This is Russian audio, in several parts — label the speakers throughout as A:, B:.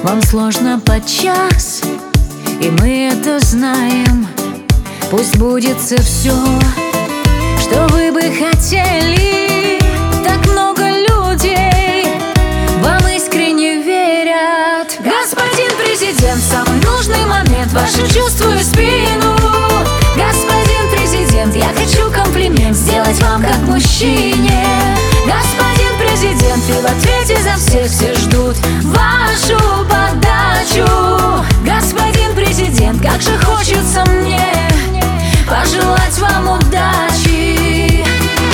A: Вам сложно подчас, и мы это знаем. Пусть сбудется все, что вы бы хотели. Так много людей вам искренне верят. Господин президент, в самый нужный момент вашу чувствую спину. Господин президент, я хочу комплимент сделать вам как мужчине. Господин президент, и в ответе за всех все ждут вашу подачу. Господин президент, как же хочется мне пожелать вам удачи.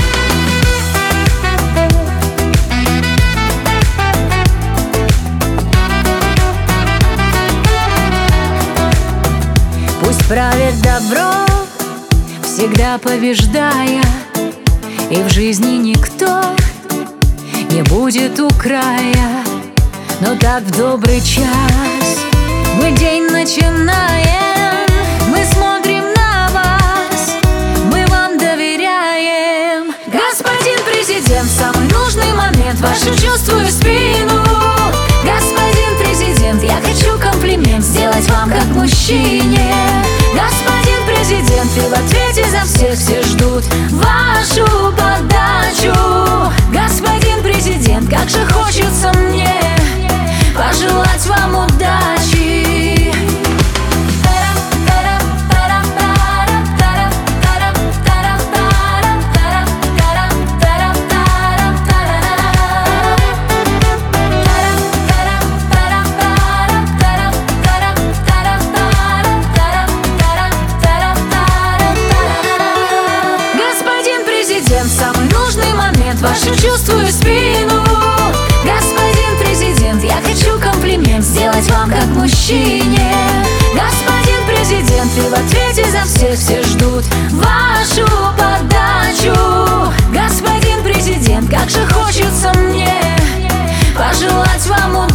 A: Пусть правит добро, всегда побеждая, и в жизни никто не будет у края. Но так в добрый час мы день начинаем. Мы смотрим на вас, мы вам доверяем. Господин президент, в самый нужный момент вашу чувствую спину. Господин президент, я хочу комплимент сделать вам как мужчине. Господин президент, и в ответе за всех все ждут вашу подачу. Господин президент, как же хочется мне пожелать вам удачи. В самый нужный момент вашу чувствую спину. Господин президент, я хочу комплимент сделать вам как мужчине. Господин президент, и в ответе за всех все ждут вашу подачу. Господин президент, как же хочется мне пожелать вам удачи.